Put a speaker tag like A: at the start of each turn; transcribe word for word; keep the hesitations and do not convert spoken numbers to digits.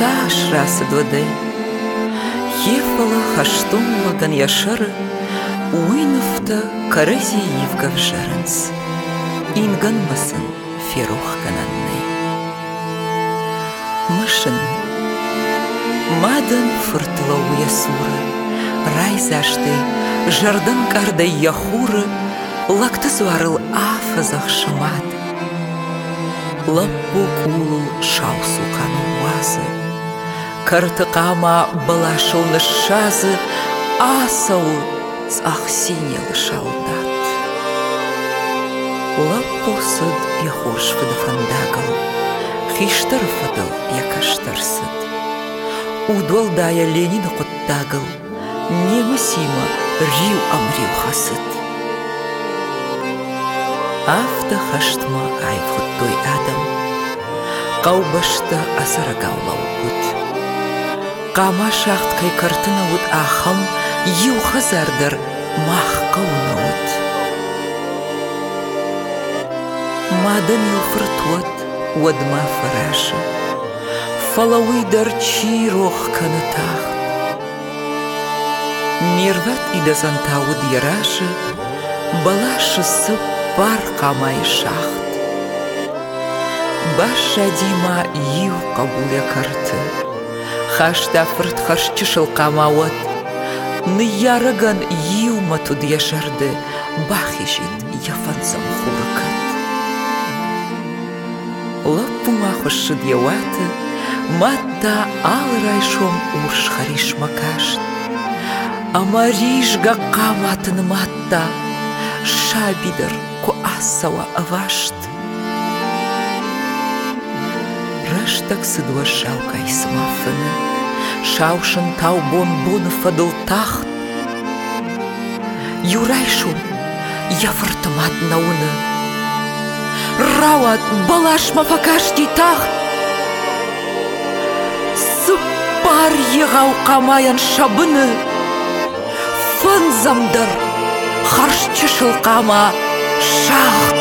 A: саш дводы. Ефала хаштумла ган яшары, уйнуфта карази евгав жарынс. Инган масын ферух кананный. Мышын, мадан фыртла уясуры, райзашты, жардан кардай яхуры, лакты зварыл афазах шамат. Лаппу кулыл шаусу кану уазы, картықама балашылны шазы, асау цах синелы шалдат. Лаппу сыд яхурш фыдыфандагал, хиштар фыдыл якаштарсыд. Удолдая Ленина құттагыл, немысима рил амрил хасыд. Афта хаштма айфхыт той адам, қаубашта асарагаула угуд. Қама шахткай картына уд ахам, ю хазардар мах қауна уд. Мадан ю фыртуат уадма фараши, фалауидар чирох канатахт. Мирват идазантауд яраши, балаши сып бар қамай шахт. Баша дима ю қабуля карты, хашта фырт харшчышыл қамауат, ны ярыган ю матуд яшарды, бахишит яфансам хуракат. Лаппума хошшыд яваты, матта алрайшом урш хариш макашт. Амаришга қаматын матта, шабидыр ку асава авашт. Раштак сыдуа шаукай смафыны, шаушын тау бон-бон фадыл тахт. Юрайшум яфыртымат науны, рауат балашма факашти тахт. Сыппар егау қамаян шабыны, фынзамдар харшчышыл қама шахт.